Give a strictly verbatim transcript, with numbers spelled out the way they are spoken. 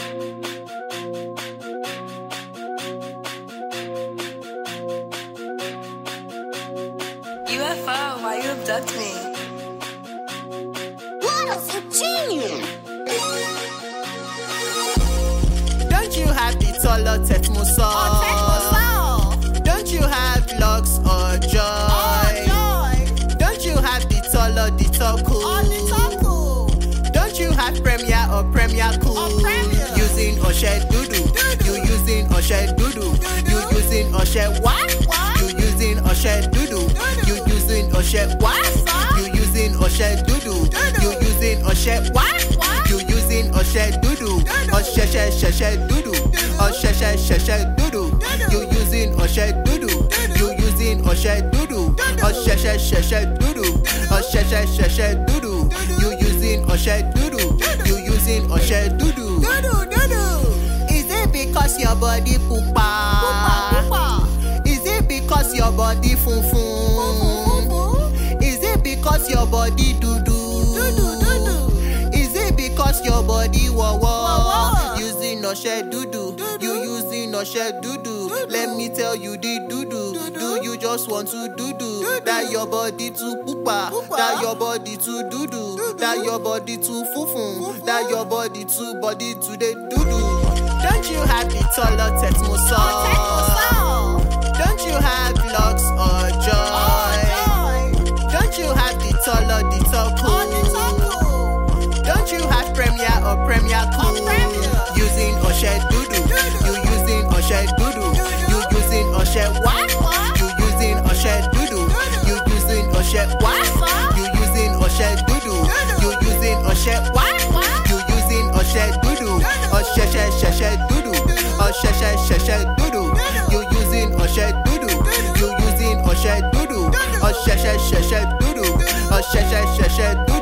U F O, why you abduct me? What a genius! Don't you have the taller Tetmoso? Oh, Tetmoso! Don't you have Lux or Joy? Oh, Joy! Don't you have the taller the Toku? Oh, the Toku! Don't you have Premier or Premier Cool? Oh, Premier! Using Oshe Dudu. You using Oshe Dudu. You using Oshe what? What? You using Oshe Dudu. You using Oshe what? You using Oshe Dudu. You using Oshe what? You using Oshe Dudu. Oshe she she she Dudu. Oshe she she she Dudu. You using Oshe Dudu. You using Oshe Dudu. Oshe she she she Dudu. Oshe she she she Dudu. You using Oshe Dudu. You using Oshe Dudu. Dudu, Dudu! Is it because your body pupa? Pupa, pupa! Is it because your body fun fun? Is it because your body doo doo? Dudu, Dudu! Is it because your body wah wah? Wah wah. Using Oshe Dudu, you using Oshe Dudu. Let me tell you the Dudu. Do you just want to Dudu? That your body too pupa, that your body too Dudu, that your body too fufun, that your body too body to the Dudu. Don't you have the taller Tetmoso? Oh, Tetmoso! Don't you have Lux or Joy? Oh, Joy! Don't you have the taller the Toku? Oh, the Toku! Don't you have Premier or Premier Cool? Oh, Premier! Using Oshe Dudu. You using Oshe Dudu. You using Oshe what? What? You using Oshe Dudu. You using Oshe what? You using Oshe Dudu. You using Oshe what? You using Oshe Dudu. Oshe she she she Dudu. Oshe she she she Dudu. You using Oshe Dudu. You using Oshe Dudu. Oshe she she she Dudu. Oshe she she she Dudu.